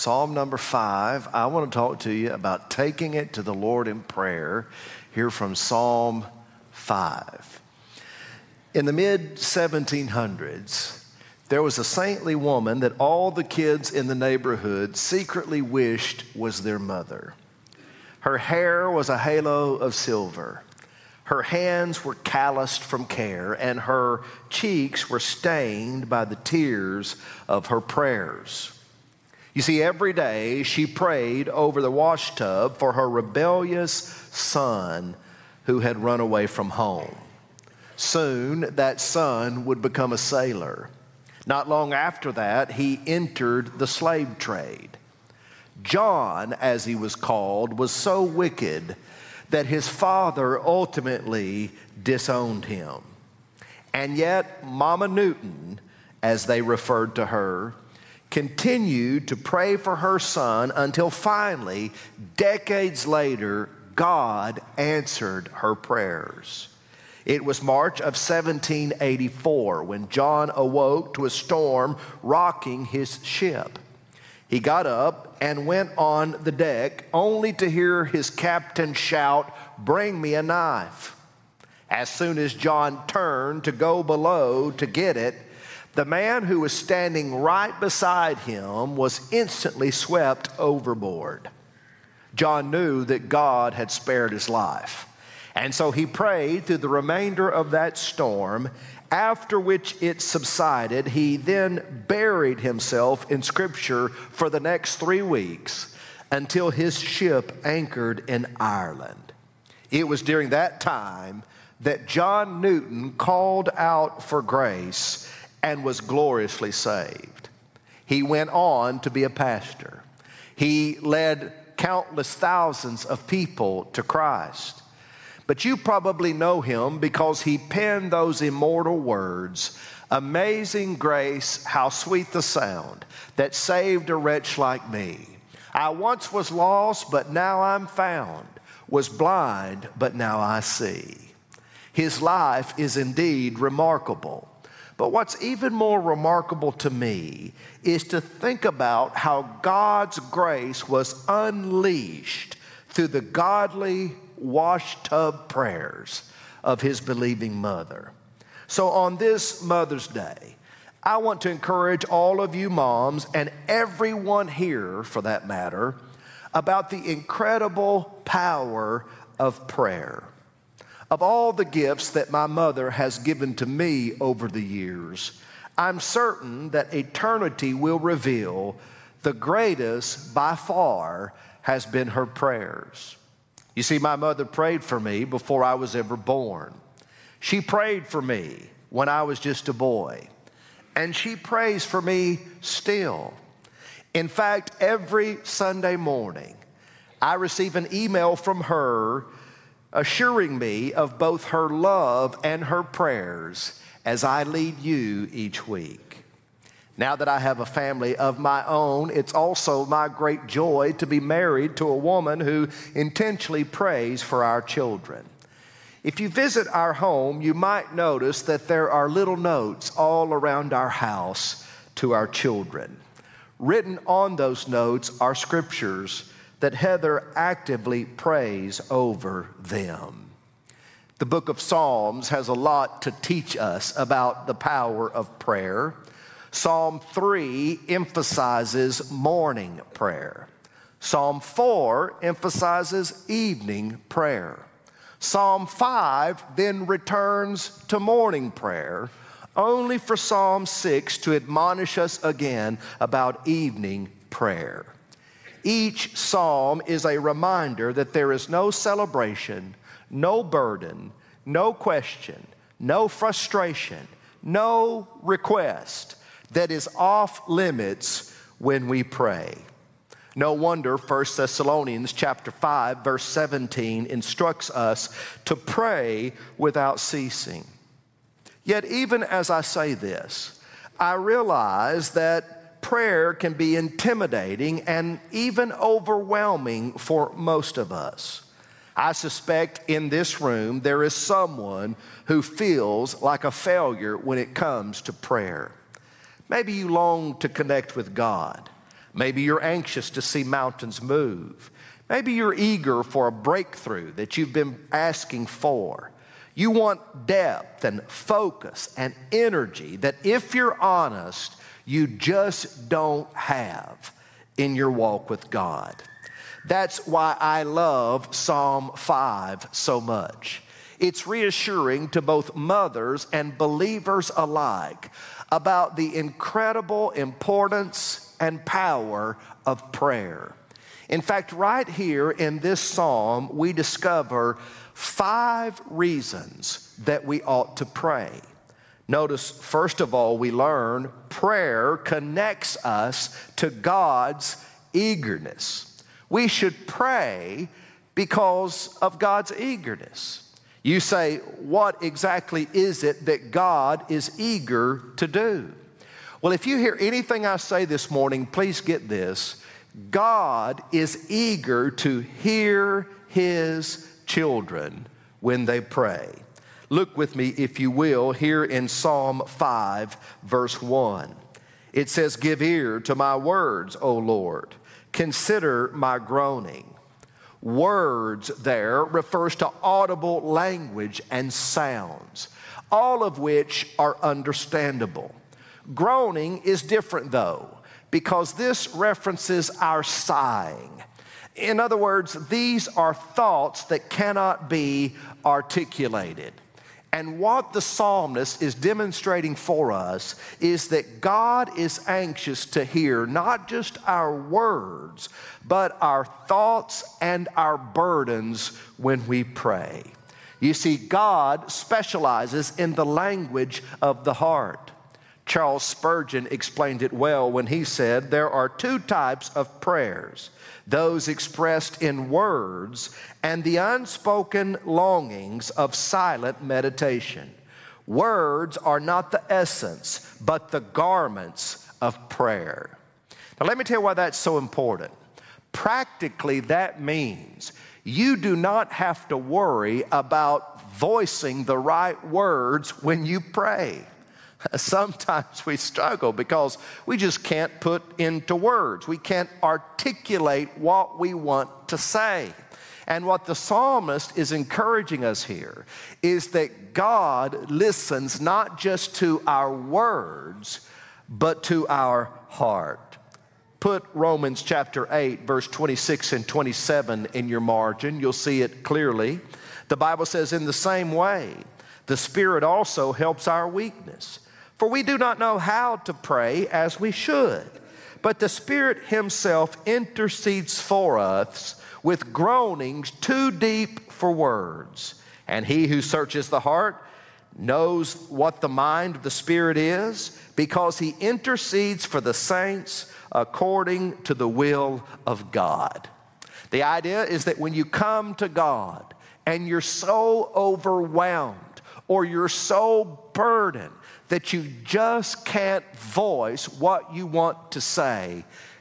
Psalm number 5. I want to talk to you about taking it to the Lord in prayer here from Psalm 5. In the mid-1700s, there was a saintly woman that all the kids in the neighborhood secretly wished was their mother. Her hair was a halo of silver. Her hands were calloused from care, and her cheeks were stained by the tears of her prayers. You see, every day she prayed over the washtub for her rebellious son who had run away from home. Soon, that son would become a sailor. Not long after that, he entered the slave trade. John, as he was called, was so wicked that his father ultimately disowned him. And yet, Mama Newton, as they referred to her, continued to pray for her son until finally, decades later, God answered her prayers. It was March of 1784 when John awoke to a storm rocking his ship. He got up and went on the deck only to hear his captain shout, "Bring me a knife." As soon as John turned to go below to get it, the man who was standing right beside him was instantly swept overboard. John knew that God had spared his life, and so he prayed through the remainder of that storm, after which it subsided. He then buried himself in Scripture for the next 3 weeks until his ship anchored in Ireland. It was during that time that John Newton called out for grace and was gloriously saved. He went on to be a pastor. He led countless thousands of people to Christ. But you probably know him because he penned those immortal words, "Amazing grace, how sweet the sound that saved a wretch like me. I once was lost, but now I'm found, was blind, but now I see." His life is indeed remarkable. But what's even more remarkable to me is to think about how God's grace was unleashed through the godly washtub prayers of his believing mother. So on this Mother's Day, I want to encourage all of you moms and everyone here for that matter about the incredible power of prayer. Of all the gifts that my mother has given to me over the years, I'm certain that eternity will reveal the greatest by far has been her prayers. You see, my mother prayed for me before I was ever born. She prayed for me when I was just a boy, and she prays for me still. In fact, every Sunday morning, I receive an email from her assuring me of both her love and her prayers as I lead you each week. Now that I have a family of my own, it's also my great joy to be married to a woman who intentionally prays for our children. If you visit our home, you might notice that there are little notes all around our house to our children. Written on those notes are scriptures that Heather actively prays over them. The book of Psalms has a lot to teach us about the power of prayer. Psalm 3 emphasizes morning prayer. Psalm 4 emphasizes evening prayer. Psalm 5 then returns to morning prayer, only for Psalm 6 to admonish us again about evening prayer. Each psalm is a reminder that there is no celebration, no burden, no question, no frustration, no request that is off limits when we pray. No wonder 1 Thessalonians chapter 5 verse 17 instructs us to pray without ceasing. Yet even as I say this, I realize that prayer can be intimidating and even overwhelming for most of us. I suspect in this room there is someone who feels like a failure when it comes to prayer. Maybe you long to connect with God, Maybe you're anxious to see mountains move. Maybe you're eager for a breakthrough that you've been asking for. You want depth and focus and energy that, if you're honest, you just don't have in your walk with God. That's why I love Psalm 5 so much. It's reassuring to both mothers and believers alike about the incredible importance and power of prayer. In fact, right here in this psalm, we discover 5 reasons that we ought to pray. Notice, first of all, we learn prayer connects us to God's eagerness. We should pray because of God's eagerness. You say, what exactly is it that God is eager to do? Well, if you hear anything I say this morning, please get this. God is eager to hear His children when they pray. Look with me, if you will, here in Psalm 5, verse 1. It says, "Give ear to my words, O Lord. Consider my groaning." Words there refers to audible language and sounds, all of which are understandable. Groaning is different, though, because this references our sighing. In other words, these are thoughts that cannot be articulated. And what the psalmist is demonstrating for us is that God is anxious to hear not just our words, but our thoughts and our burdens when we pray. You see, God specializes in the language of the heart. Charles Spurgeon explained it well when he said, there are 2 types of prayers: those expressed in words and the unspoken longings of silent meditation. Words are not the essence, but the garments of prayer. Now let me tell you why that's so important. Practically, that means you do not have to worry about voicing the right words when you pray. Sometimes we struggle because we just can't put into words. We can't articulate what we want to say. And what the psalmist is encouraging us here is that God listens not just to our words, but to our heart. Put Romans chapter 8, verse 26 and 27 in your margin. You'll see it clearly. The Bible says, "In the same way, the Spirit also helps our weakness. For we do not know how to pray as we should, but the Spirit Himself intercedes for us with groanings too deep for words. And He who searches the heart knows what the mind of the Spirit is, because He intercedes for the saints according to the will of God." The idea is that when you come to God and you're so overwhelmed or you're so burdened that you just can't voice what you want to say,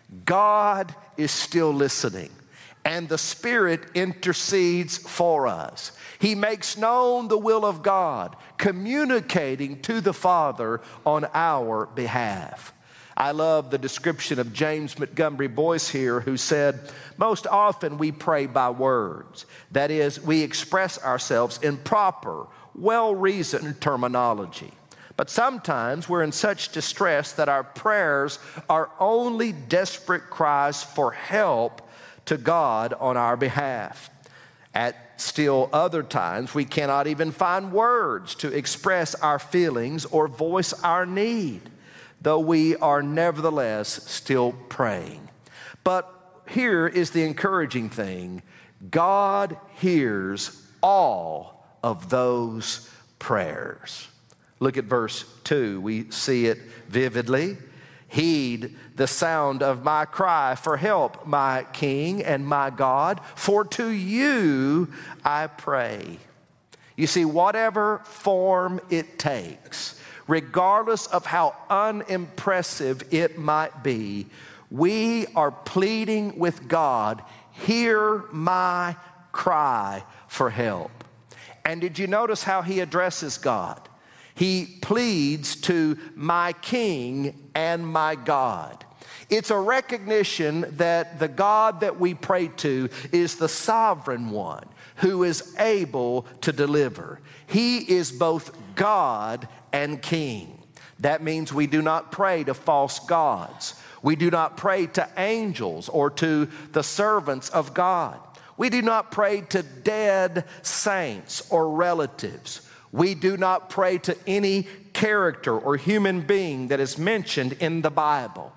God is still listening, and the Spirit intercedes for us. He makes known the will of God, communicating to the Father on our behalf. I love the description of James Montgomery Boyce here, who said, "Most often we pray by words. That is, we express ourselves in proper, well-reasoned terminology. But sometimes we're in such distress that our prayers are only desperate cries for help to God on our behalf. At still other times, we cannot even find words to express our feelings or voice our need, though we are nevertheless still praying." But here is the encouraging thing: God hears all of those prayers. Look at verse 2. We see it vividly. "Heed the sound of my cry for help, my King and my God, for to you I pray." You see, whatever form it takes, regardless of how unimpressive it might be, we are pleading with God, "Hear my cry for help." And did you notice how he addresses God? He pleads to "my King and my God." It's a recognition that the God that we pray to is the sovereign one who is able to deliver. He is both God and King. That means we do not pray to false gods. We do not pray to angels or to the servants of God. We do not pray to dead saints or relatives. We do not pray to any character or human being that is mentioned in the Bible.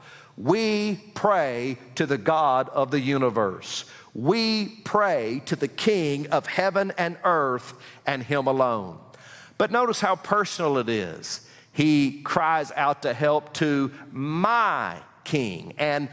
We pray to the God of the universe. We pray to the King of heaven and earth and Him alone. But notice how personal it is. He cries out to help to my King and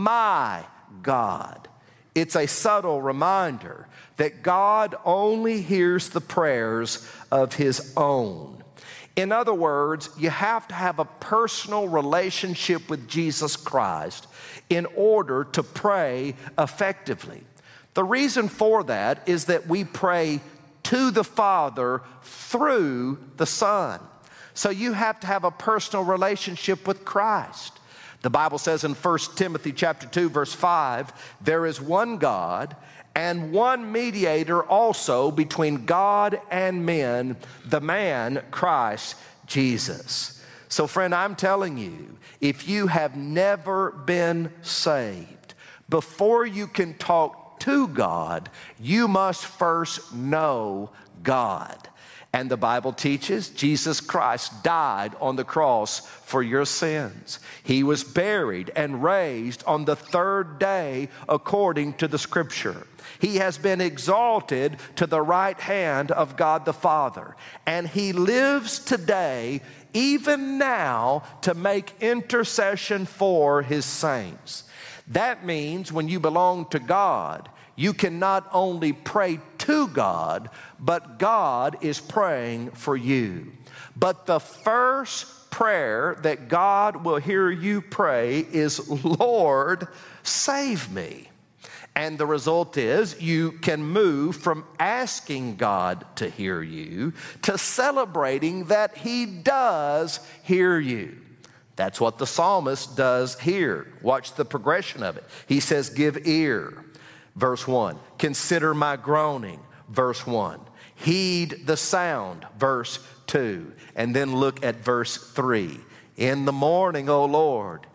my God. It's a subtle reminder that God only hears the prayers of His own. In other words, you have to have a personal relationship with Jesus Christ in order to pray effectively. The reason for that is that we pray to the Father through the Son. So you have to have a personal relationship with Christ. The Bible says in 1 Timothy chapter 2, verse 5, there is one God and one mediator also between God and men, the man Christ Jesus. So friend, I'm telling you, if you have never been saved, before you can talk to God, you must first know God. And the Bible teaches Jesus Christ died on the cross for your sins. He was buried and raised on the third day according to the Scripture. He has been exalted to the right hand of God the Father. And He lives today, even now, to make intercession for His saints. That means when you belong to God, you can not only pray to God, but God is praying for you. But the first prayer that God will hear you pray is, Lord, save me. And the result is you can move from asking God to hear you to celebrating that He does hear you. That's what the psalmist does here. Watch the progression of it. He says, give ear. Verse 1, consider my groaning, verse 1. Heed the sound, verse 2. And then look at verse 3. In the morning, O Lord,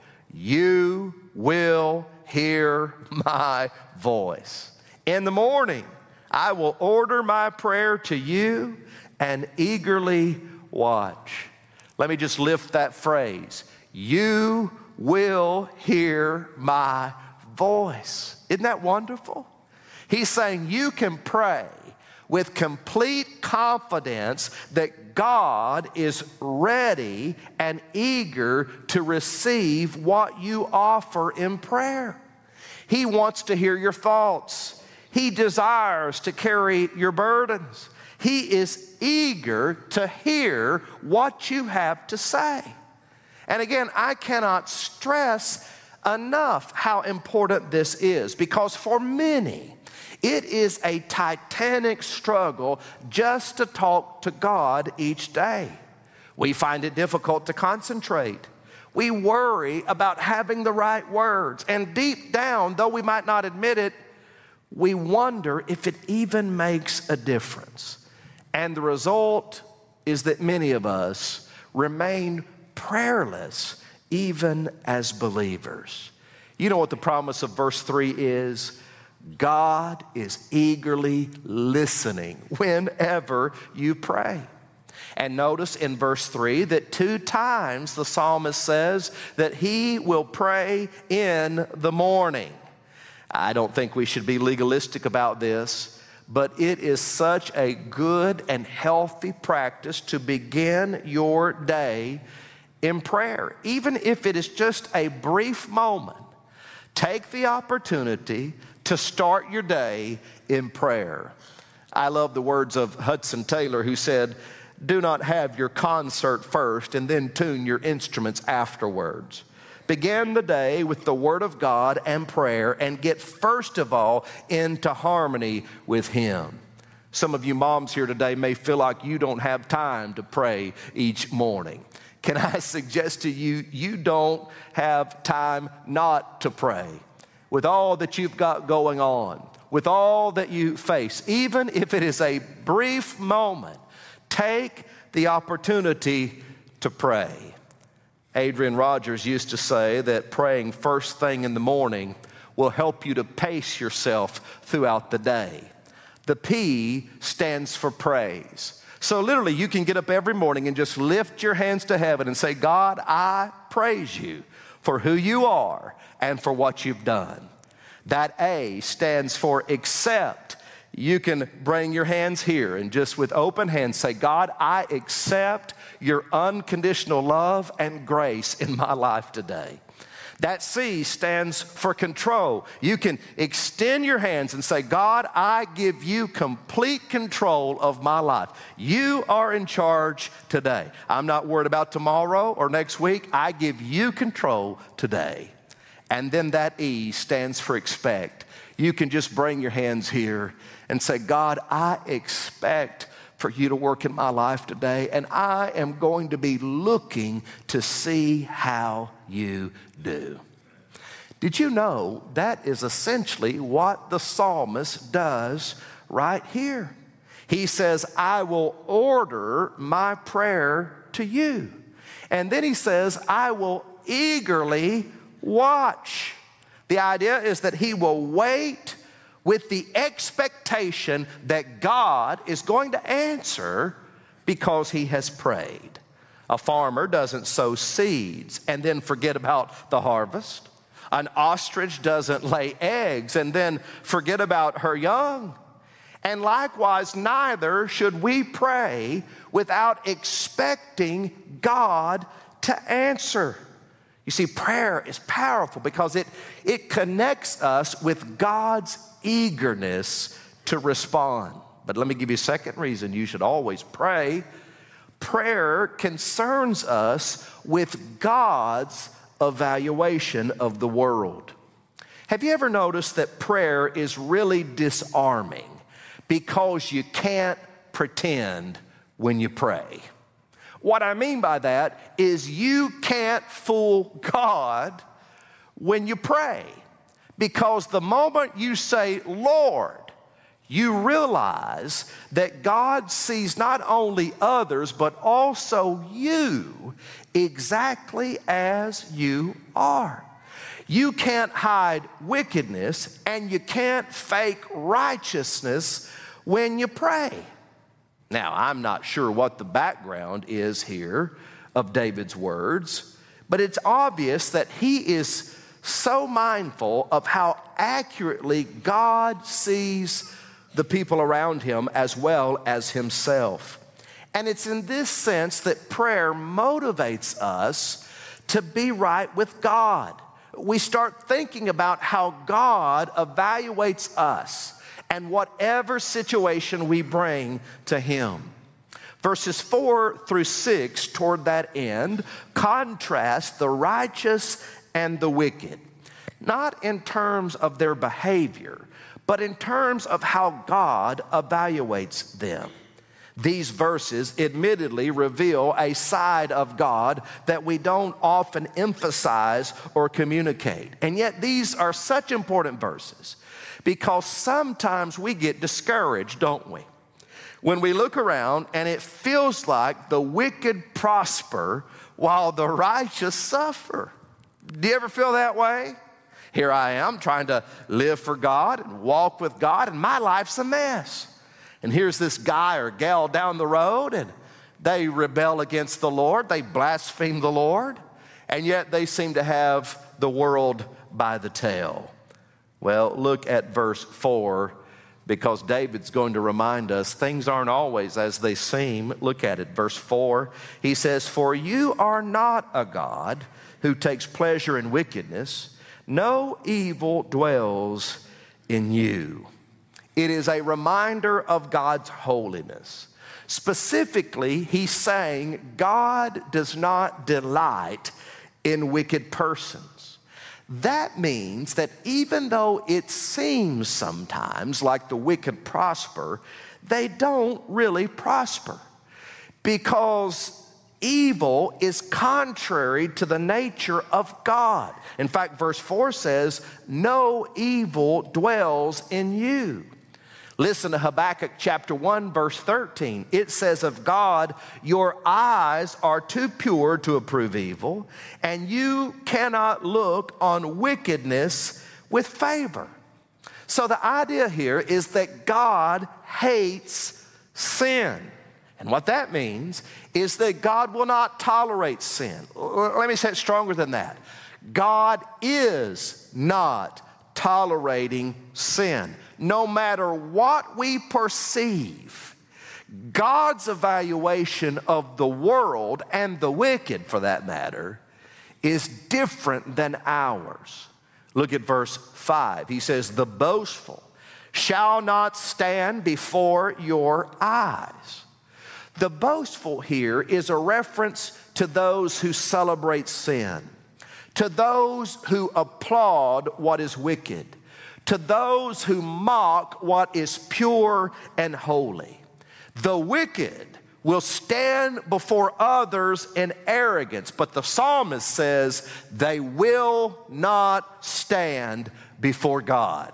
you will hear my voice. In the morning, I will order my prayer to you and eagerly watch. Let me just lift that phrase. You will hear my voice. Isn't that wonderful? He's saying you can pray with complete confidence that God is ready and eager to receive what you offer in prayer. He wants to hear your thoughts. He desires to carry your burdens. He is eager to hear what you have to say. And again, I cannot stress enough how important this is, because for many, it is a titanic struggle just to talk to God each day. We find it difficult to concentrate. We worry about having the right words. And deep down, though we might not admit it, we wonder if it even makes a difference. And the result is that many of us remain prayerless even as believers. You know what the promise of verse 3 is? God is eagerly listening whenever you pray. And notice in verse 3 that 2 times the psalmist says that he will pray in the morning. I don't think we should be legalistic about this, but it is such a good and healthy practice to begin your day in prayer. Even if it is just a brief moment, take the opportunity to start your day in prayer. I love the words of Hudson Taylor, who said, do not have your concert first and then tune your instruments afterwards. Begin the day with the Word of God and prayer, and get first of all into harmony with Him. Some of you moms here today may feel like you don't have time to pray each morning. can I suggest to you, you don't have time not to pray. With all that you've got going on, with all that you face, even if it is a brief moment, take the opportunity to pray. Adrian Rogers used to say that praying first thing in the morning will help you to pace yourself throughout the day. The P stands for praise. So literally you can get up every morning and just lift your hands to heaven and say, God, I praise you for who you are and for what you've done. That A stands for accept. You can bring your hands here and just with open hands say, God, I accept your unconditional love and grace in my life today. That C stands for control. You can extend your hands and say, God, I give you complete control of my life. You are in charge today. I'm not worried about tomorrow or next week. I give you control today. And then that E stands for expect. You can just bring your hands here and say, God, I expect for you to work in my life today, and I am going to be looking to see how you do. Did you know that is essentially what the psalmist does right here? He says, I will order my prayer to you. And then he says, I will eagerly watch. The idea is that he will wait with the expectation that God is going to answer because he has prayed. A farmer doesn't sow seeds and then forget about the harvest. An ostrich doesn't lay eggs and then forget about her young. And likewise, neither should we pray without expecting God to answer. You see, prayer is powerful because it connects us with God's eagerness to respond. But let me give you a second reason you should always pray. Prayer concerns us with God's evaluation of the world. Have you ever noticed that prayer is really disarming because you can't pretend when you pray? What I mean by that is you can't fool God when you pray, because the moment you say, Lord, you realize that God sees not only others, but also you exactly as you are. You can't hide wickedness and you can't fake righteousness when you pray. Now, I'm not sure what the background is here of David's words, but it's obvious that he is so mindful of how accurately God sees the people around him as well as himself. And it's in this sense that prayer motivates us to be right with God. We start thinking about how God evaluates us and whatever situation we bring to him. Verses 4 through 6, toward that end, contrast the righteous and the wicked, not in terms of their behavior, but in terms of how God evaluates them. These verses admittedly reveal a side of God that we don't often emphasize or communicate. And yet these are such important verses because sometimes we get discouraged, don't we? When we look around and it feels like the wicked prosper while the righteous suffer. Do you ever feel that way? Here I am trying to live for God and walk with God, and my life's a mess. And here's this guy or gal down the road, and they rebel against the Lord. They blaspheme the Lord, and yet they seem to have the world by the tail. Well, look at verse 4, because David's going to remind us things aren't always as they seem. Look at it, verse 4. He says, "For you are not a God who takes pleasure in wickedness. No evil dwells in you." It is a reminder of God's holiness. Specifically, he's saying God does not delight in wicked persons. That means that even though it seems sometimes like the wicked prosper, they don't really prosper. Because evil is contrary to the nature of God. In fact, verse 4 says, no evil dwells in you. Listen to Habakkuk chapter 1, verse 13. It says of God, your eyes are too pure to approve evil, and you cannot look on wickedness with favor. So the idea here is that God hates sin. And what that means is that God will not tolerate sin. Let me say it stronger than that. God is not tolerating sin. No matter what we perceive, God's evaluation of the world and the wicked, for that matter, is different than ours. Look at verse 5. He says, the boastful shall not stand before your eyes. The boastful here is a reference to those who celebrate sin, to those who applaud what is wicked, to those who mock what is pure and holy. The wicked will stand before others in arrogance, but the psalmist says they will not stand before God.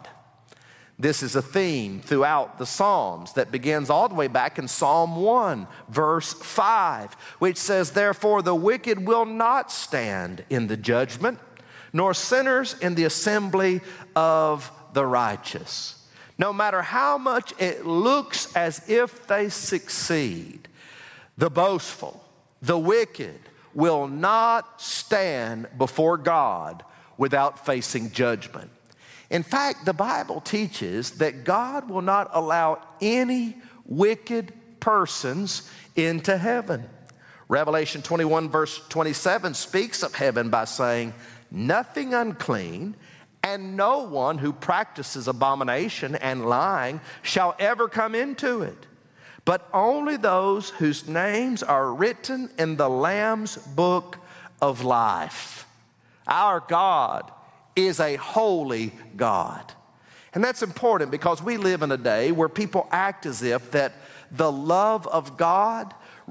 This is a theme throughout the Psalms that begins all the way back in Psalm 1, verse 5, which says, therefore the wicked will not stand in the judgment, nor sinners in the assembly of the righteous. No matter how much it looks as if they succeed, the boastful, the wicked will not stand before God without facing judgment. In fact, the Bible teaches that God will not allow any wicked persons into heaven. Revelation 21 verse 27 speaks of heaven by saying, nothing unclean and no one who practices abomination and lying shall ever come into it, but only those whose names are written in the Lamb's book of life. Our God is a holy God. And that's important because we live in a day where people act as if that the love of God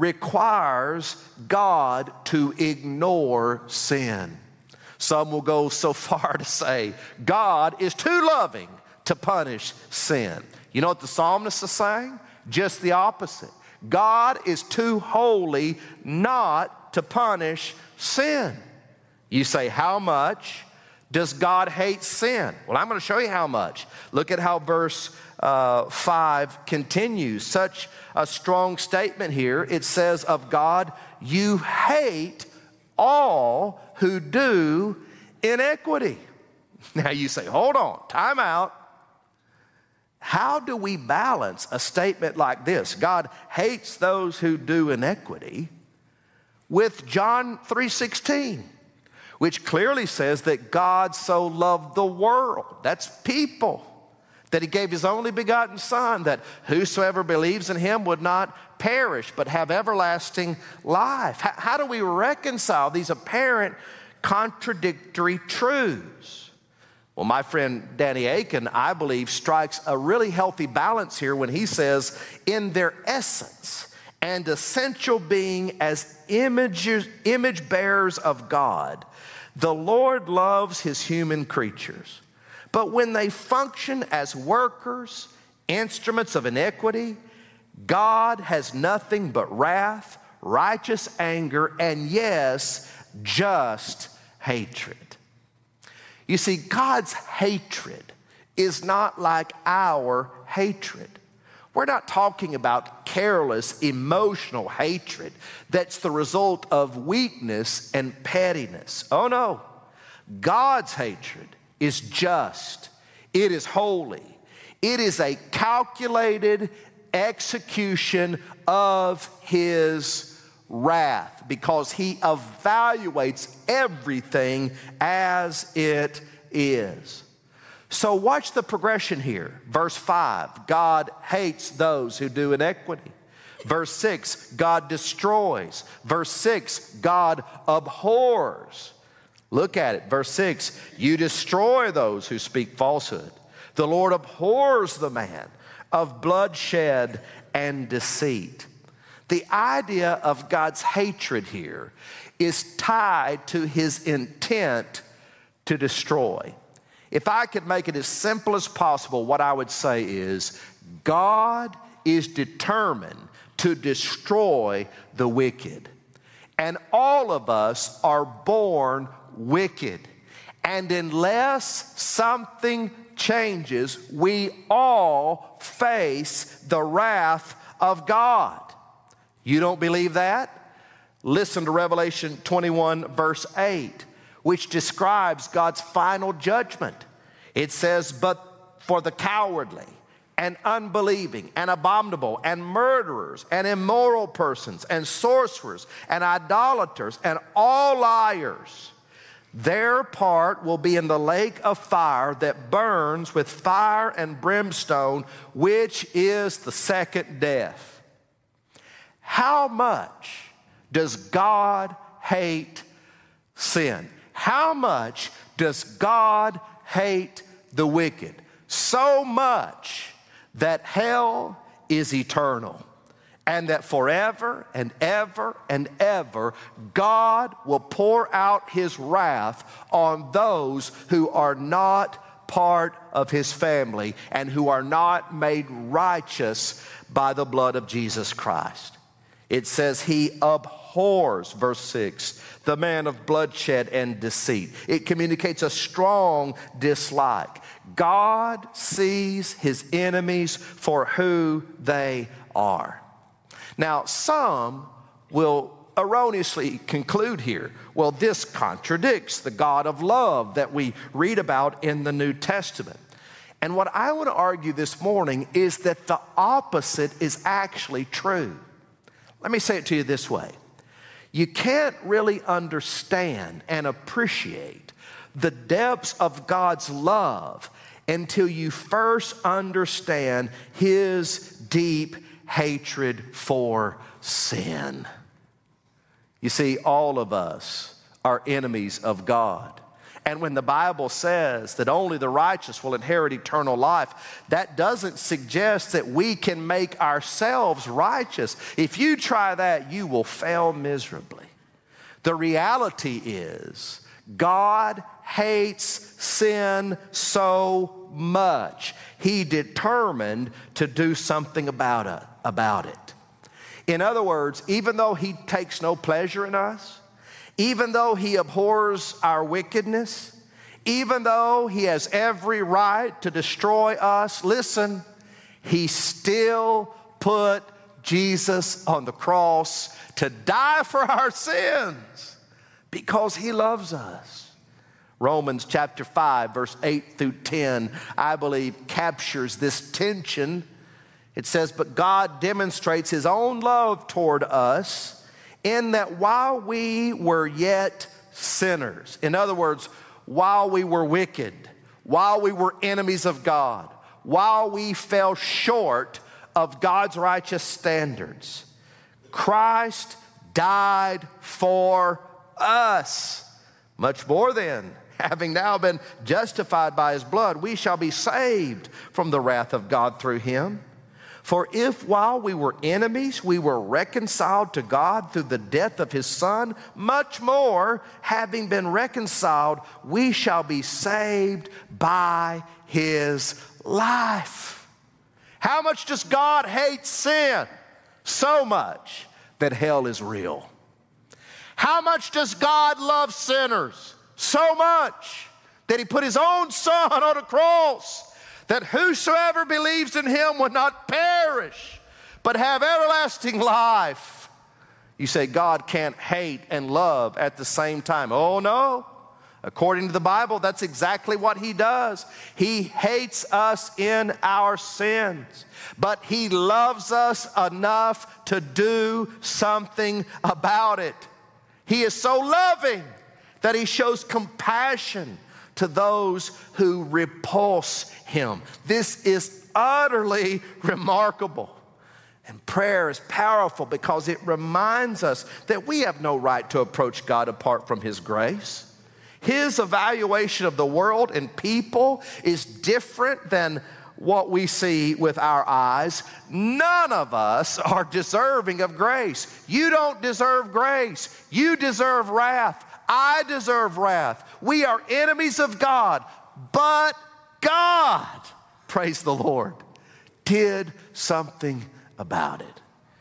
requires God to ignore sin. Some will go so far to say, God is too loving to punish sin. You know what the psalmist is saying? Just the opposite. God is too holy not to punish sin. You say, how much does God hate sin? Well, I'm going to show you how much. Look at how verse 5 continues. Such a strong statement here. It says of God, you hate all who do iniquity. Now you say, hold on, time out. How do we balance a statement like this? God hates those who do iniquity with John 3:16, which clearly says that God so loved the world, that's people, that he gave his only begotten Son, that whosoever believes in him would not perish but have everlasting life. How do we reconcile these apparent contradictory truths? Well, my friend Danny Akin, I believe, strikes a really healthy balance here when he says, in their essence and essential being as image bearers of God, the Lord loves his human creatures. But when they function as workers, instruments of iniquity, God has nothing but wrath, righteous anger, and yes, just hatred. You see, God's hatred is not like our hatred. We're not talking about careless, emotional hatred that's the result of weakness and pettiness. Oh no, God's hatred is just. It is holy. It is a calculated execution of his wrath because he evaluates everything as it is. So watch the progression here. Verse 5, God hates those who do iniquity. Verse 6, God destroys. Verse 6, God abhors. Look at it. Verse 6, you destroy those who speak falsehood. The Lord abhors the man of bloodshed and deceit. The idea of God's hatred here is tied to his intent to destroy. If I could make it as simple as possible, what I would say is God is determined to destroy the wicked. And all of us are born wicked. And unless something changes, we all face the wrath of God. You don't believe that? Listen to Revelation 21, verse 8, which describes God's final judgment. It says, "But for the cowardly and unbelieving and abominable and murderers and immoral persons and sorcerers and idolaters and all liars, their part will be in the lake of fire that burns with fire and brimstone, which is the second death." How much does God hate sin? How much does God hate the wicked? So much that hell is eternal, and that forever and ever and ever God will pour out his wrath on those who are not part of his family and who are not made righteous by the blood of Jesus Christ. It says he abhors, verse 6, the man of bloodshed and deceit. It communicates a strong dislike. God sees his enemies for who they are. Now, some will erroneously conclude here, well, this contradicts the God of love that we read about in the New Testament. And what I want to argue this morning is that the opposite is actually true. Let me say it to you this way. You can't really understand and appreciate the depths of God's love until you first understand his deep hatred for sin. You see, all of us are enemies of God. And when the Bible says that only the righteous will inherit eternal life, that doesn't suggest that we can make ourselves righteous. If you try that, you will fail miserably. The reality is, God hates sin so much, he determined to do something about it. In other words, even though he takes no pleasure in us, even though he abhors our wickedness, even though he has every right to destroy us, listen, he still put Jesus on the cross to die for our sins because he loves us. Romans chapter 5, verse 8 through 10, I believe captures this tension. It says, "But God demonstrates his own love toward us in that while we were yet sinners," in other words, while we were wicked, while we were enemies of God, while we fell short of God's righteous standards, Christ died for us. Much more then, having now been justified by his blood, we shall be saved from the wrath of God through him. For if while we were enemies, we were reconciled to God through the death of his Son, much more, having been reconciled, we shall be saved by his life. How much does God hate sin? So much that hell is real. How much does God love sinners? So much that he put his own Son on a cross, that whosoever believes in him would not perish, but have everlasting life. You say God can't hate and love at the same time. Oh no. According to the Bible, that's exactly what he does. He hates us in our sins, but he loves us enough to do something about it. He is so loving that he shows compassion to those who repulse him. This is utterly remarkable. And prayer is powerful because it reminds us that we have no right to approach God apart from his grace. His evaluation of the world and people is different than what we see with our eyes. None of us are deserving of grace. You don't deserve grace. You deserve wrath. I deserve wrath. We are enemies of God. But God, praise the Lord, did something about it.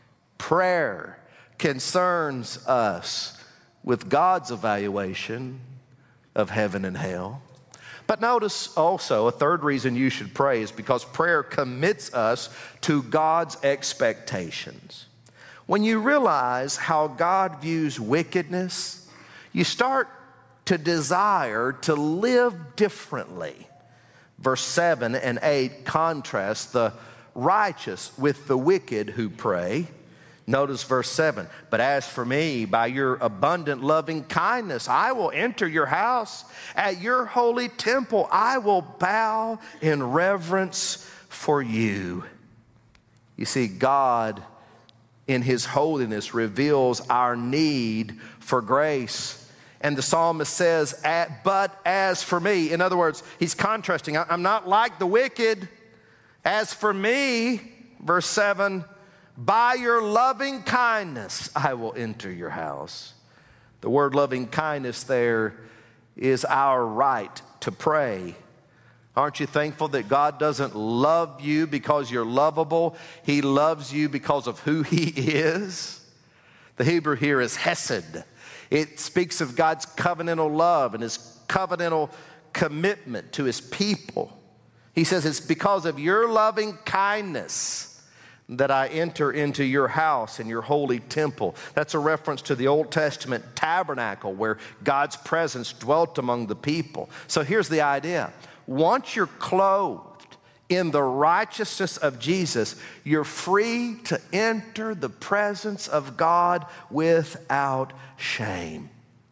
Prayer concerns us with God's evaluation of heaven and hell. But notice also a third reason you should pray is because prayer commits us to God's expectations. When you realize how God views wickedness, you start to desire to live differently. Verse 7 and 8 contrast the righteous with the wicked who pray. Notice verse 7, but as for me, by your abundant loving kindness, I will enter your house. At your holy temple, I will bow in reverence for you. You see, God in his holiness reveals our need for grace. And the psalmist says, but as for me, in other words, he's contrasting. I'm not like the wicked. As for me, verse 7, by your loving kindness, I will enter your house. The word loving kindness there is our right to pray. Aren't you thankful that God doesn't love you because you're lovable? He loves you because of who he is. The Hebrew here is hesed. It speaks of God's covenantal love and his covenantal commitment to his people. He says, it's because of your loving kindness that I enter into your house and your holy temple. That's a reference to the Old Testament tabernacle where God's presence dwelt among the people. So here's the idea. Once you're clothed in the righteousness of Jesus, you're free to enter the presence of God without shame.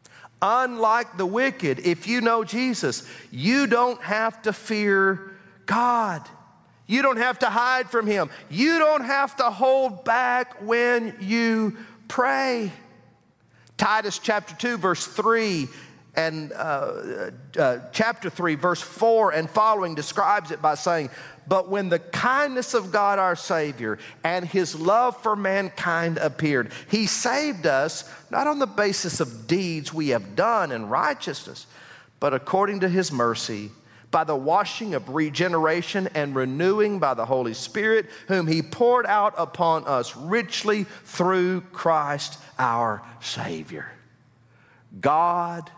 Unlike the wicked, if you know Jesus, you don't have to fear God. You don't have to hide from him. You don't have to hold back when you pray. Titus chapter 2 verse 3 and chapter 3 verse 4 and following describes it by saying, but when the kindness of God our Savior and his love for mankind appeared, he saved us not on the basis of deeds we have done in righteousness, but according to his mercy, by the washing of regeneration and renewing by the Holy Spirit, whom he poured out upon us richly through Christ our Savior. God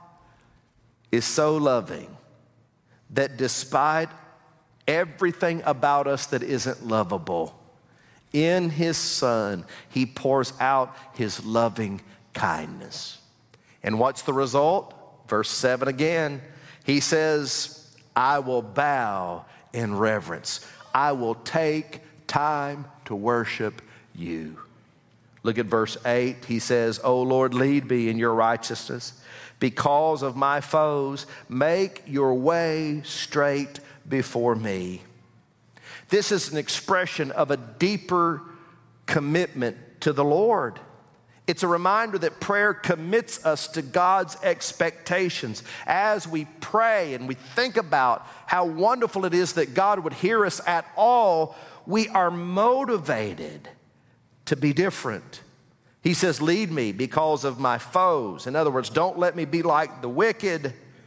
is so loving that despite everything about us that isn't lovable, in his Son, he pours out his loving kindness. And what's the result? Verse 7 again, he says, I will bow in reverence. I will take time to worship you. Look at verse 8. He says, O Lord, lead me in your righteousness. Because of my foes, make your way straight before me. This is an expression of a deeper commitment to the Lord. It's a reminder that prayer commits us to God's expectations. As we pray and we think about how wonderful it is that God would hear us at all, we are motivated to be different. He says, lead me because of my foes. In other words, don't let me be like the wicked.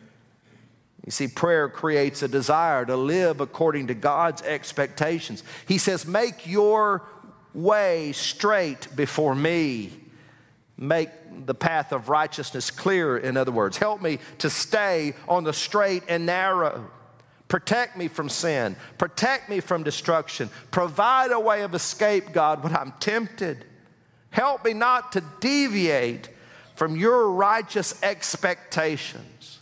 You see, prayer creates a desire to live according to God's expectations. He says, make your way straight before me. Make the path of righteousness clear, in other words. Help me to stay on the straight and narrow. Protect me from sin. Protect me from destruction. Provide a way of escape, God, when I'm tempted. Help me not to deviate from your righteous expectations.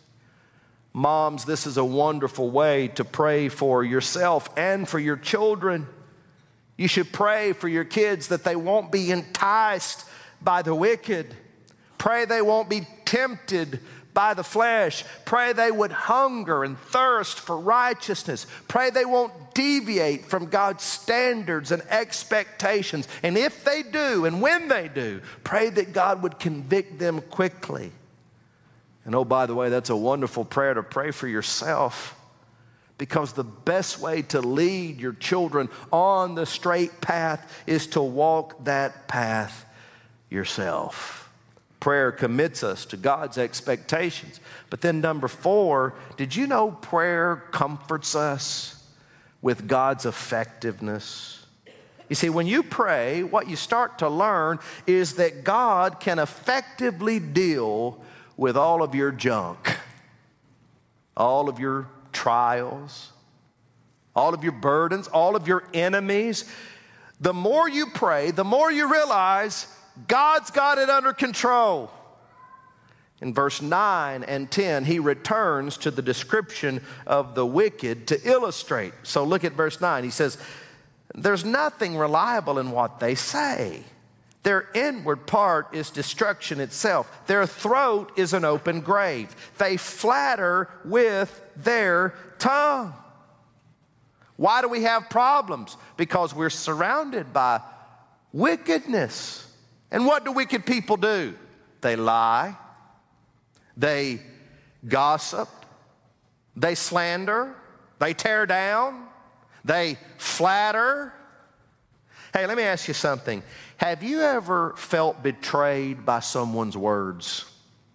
Moms, this is a wonderful way to pray for yourself and for your children. You should pray for your kids that they won't be enticed by the wicked. Pray they won't be tempted by the flesh. Pray they would hunger and thirst for righteousness. Pray they won't deviate from God's standards and expectations. And if they do, and when they do, pray that God would convict them quickly. And oh, by the way, that's a wonderful prayer to pray for yourself. Because the best way to lead your children on the straight path is to walk that path yourself. Prayer commits us to God's expectations. But then number 4, did you know prayer comforts us with God's effectiveness? You see, when you pray, what you start to learn is that God can effectively deal with all of your junk, all of your trials, all of your burdens, all of your enemies. The more you pray, the more you realize God's got it under control. In verse 9 and 10, he returns to the description of the wicked to illustrate. So look at verse 9. He says, there's nothing reliable in what they say. Their inward part is destruction itself. Their throat is an open grave. They flatter with their tongue. Why do we have problems? Because we're surrounded by wickedness. And what do wicked people do? They lie. They gossip. They slander. They tear down. They flatter. Hey, let me ask you something. Have you ever felt betrayed by someone's words?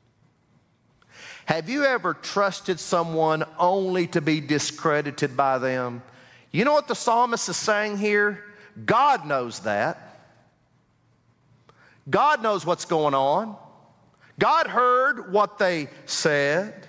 Have you ever trusted someone only to be discredited by them? You know what the psalmist is saying here? God knows that. God knows what's going on. God heard what they said.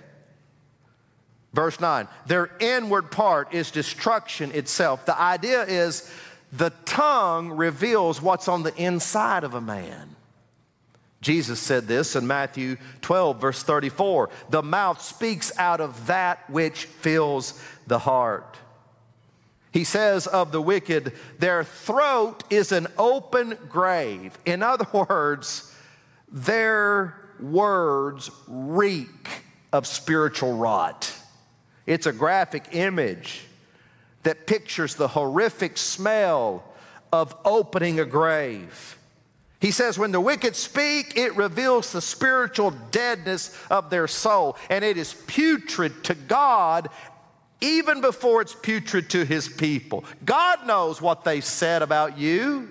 Verse 9, their inward part is destruction itself. The idea is the tongue reveals what's on the inside of a man. Jesus said this in Matthew 12, verse 34. The mouth speaks out of that which fills the heart. He says of the wicked, their throat is an open grave. In other words, their words reek of spiritual rot. It's a graphic image that pictures the horrific smell of opening a grave. He says when the wicked speak, it reveals the spiritual deadness of their soul, and it is putrid to God even before it's putrid to his people. God knows what they said about you.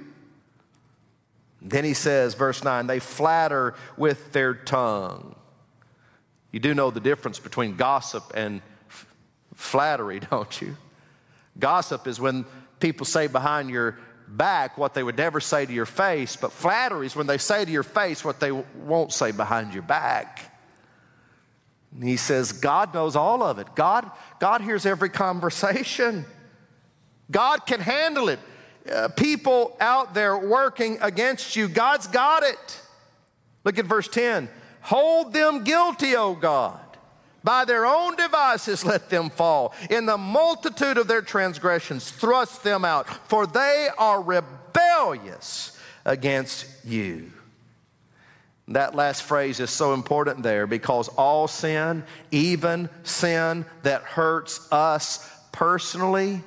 Then he says, verse 9, they flatter with their tongue. You do know the difference between gossip and flattery, don't you? Gossip is when people say behind your back what they would never say to your face, but flattery is when they say to your face what they won't say behind your back. And he says God knows all of it. God hears every conversation. God can handle it. People out there working against you, God's got it. Look at verse 10. Hold them guilty, O God. By their own devices let them fall. In the multitude of their transgressions thrust them out, for they are rebellious against you. That last phrase is so important there because all sin, even sin that hurts us personally,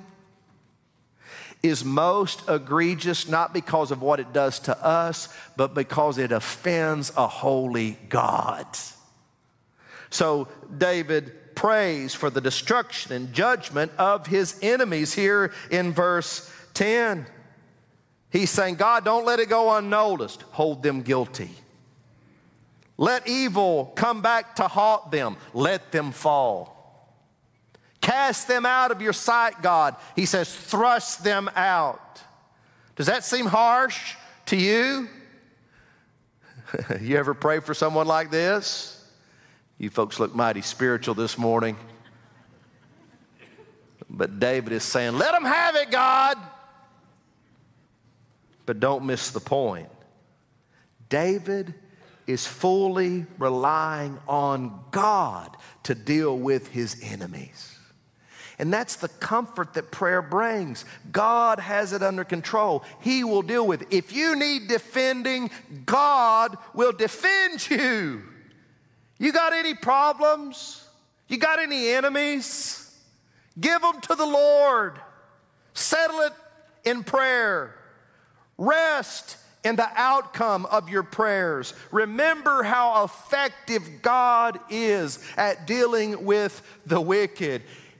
is most egregious not because of what it does to us, but because it offends a holy God. So David prays for the destruction and judgment of his enemies here in verse 10. He's saying, God, don't let it go unnoticed. Hold them guilty. Let evil come back to haunt them. Let them fall. Cast them out of your sight, God. He says, thrust them out. Does that seem harsh to you? You ever pray for someone like this? You folks look mighty spiritual this morning. But David is saying, let them have it, God. But don't miss the point. David is fully relying on God to deal with his enemies. And that's the comfort that prayer brings. God has it under control. He will deal with it. If you need defending, God will defend you. You got any problems? You got any enemies? Give them to the Lord. Settle it in prayer. Rest in the outcome of your prayers. Remember how effective God is at dealing with the wicked.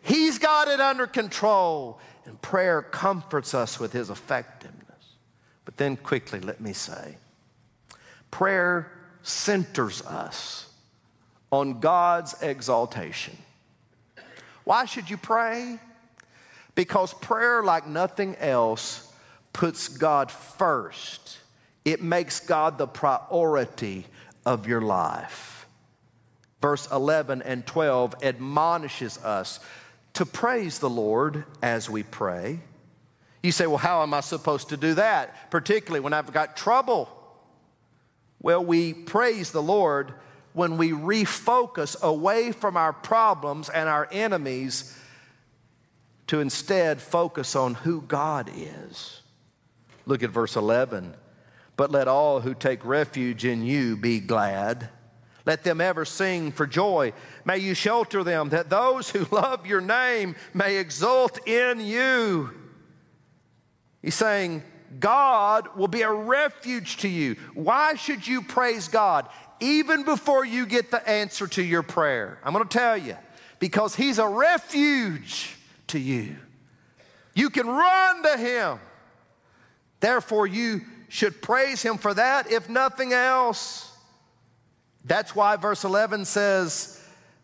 He's got it under control. And prayer comforts us with His effectiveness. But then quickly, let me say, prayer centers us on God's exaltation. Why should you pray? Because prayer, like nothing else, puts God first. It makes God the priority of your life. Verse 11 and 12 admonishes us to praise the Lord as we pray. You say, well, how am I supposed to do that? Particularly when I've got trouble. Well, we praise the Lord when we refocus away from our problems and our enemies to instead focus on who God is. Look at verse 11. But let all who take refuge in you be glad. Let them ever sing for joy. May you shelter them, that those who love your name may exult in you. He's saying, God will be a refuge to you. Why should you praise God? Even before you get the answer to your prayer. I'm going to tell you. Because He's a refuge to you. You can run to Him. Therefore, you should praise Him for that, if nothing else. That's why verse 11 says,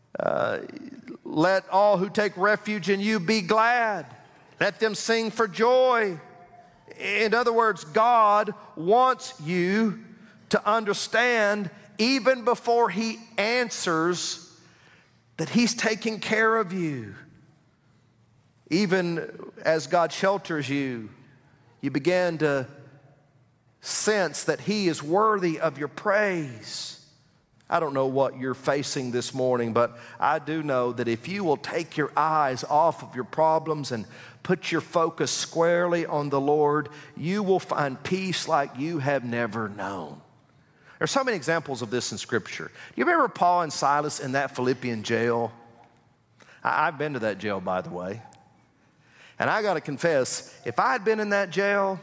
let all who take refuge in you be glad. Let them sing for joy. In other words, God wants you to understand, even before He answers, that He's taking care of you. Even as God shelters you, you begin to sense that He is worthy of your praise. I don't know what you're facing this morning, but I do know that if you will take your eyes off of your problems and put your focus squarely on the Lord, you will find peace like you have never known. There's so many examples of this in Scripture. Do you remember Paul and Silas in that Philippian jail? I've been to that jail, by the way. And I got to confess, if I had been in that jail,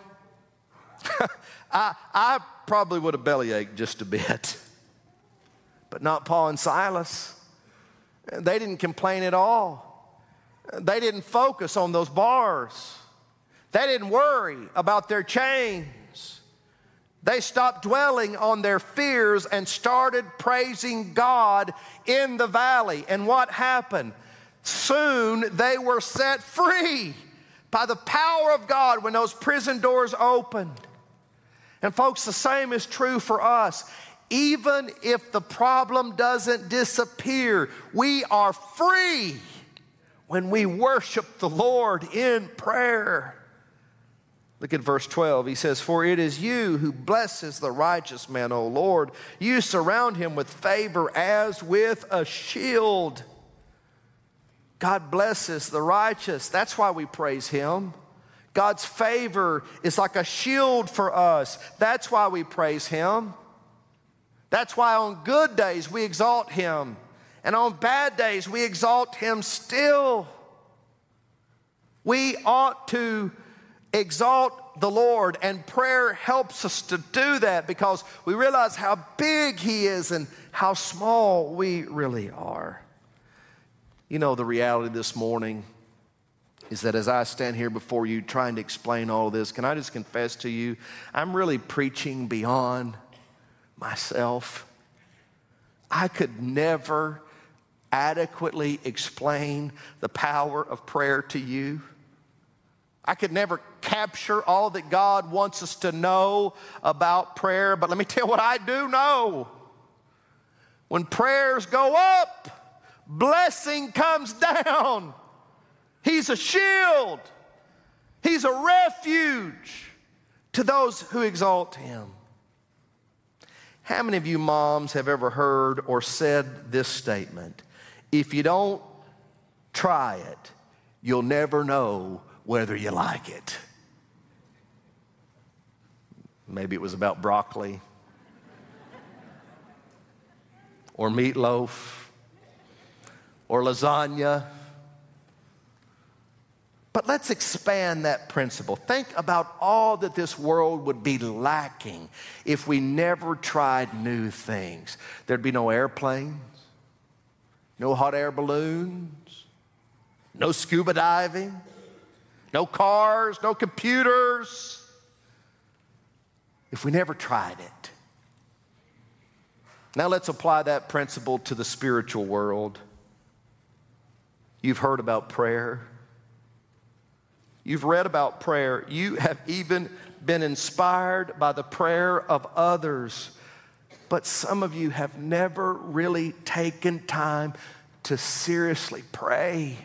I probably would have bellyached just a bit. But not Paul and Silas. They didn't complain at all. They didn't focus on those bars. They didn't worry about their chains. They stopped dwelling on their fears and started praising God in the valley. And what happened? Soon they were set free by the power of God when those prison doors opened. And folks, the same is true for us. Even if the problem doesn't disappear, we are free when we worship the Lord in prayer. Look at verse 12. He says, for it is you who blesses the righteous man, O Lord. You surround him with favor as with a shield. God blesses the righteous. That's why we praise Him. God's favor is like a shield for us. That's why we praise Him. That's why on good days we exalt Him. And on bad days we exalt Him still. We ought to exalt the Lord, and prayer helps us to do that because we realize how big He is and how small we really are. You know, the reality this morning is that as I stand here before you trying to explain all this, can I just confess to you, I'm really preaching beyond myself. I could never adequately explain the power of prayer to you. I could never capture all that God wants us to know about prayer, but let me tell you what I do know. When prayers go up, blessing comes down. He's a shield. He's a refuge to those who exalt Him. How many of you moms have ever heard or said this statement? If you don't try it, you'll never know whether you like it. Maybe it was about broccoli or meatloaf or lasagna. But let's expand that principle. Think about all that this world would be lacking if we never tried new things. There'd be no airplanes, no hot air balloons, no scuba diving, no cars, no computers, if we never tried it. Now let's apply that principle to the spiritual world. You've heard about prayer. You've read about prayer. You have even been inspired by the prayer of others. But some of you have never really taken time to seriously pray.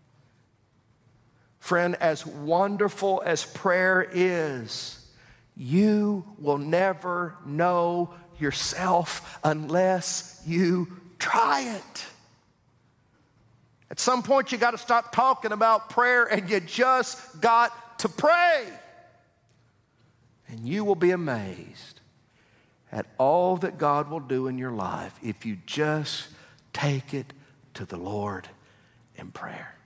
Friend, as wonderful as prayer is, you will never know yourself unless you try it. At some point, you got to stop talking about prayer and you just got to pray. And you will be amazed at all that God will do in your life if you just take it to the Lord in prayer.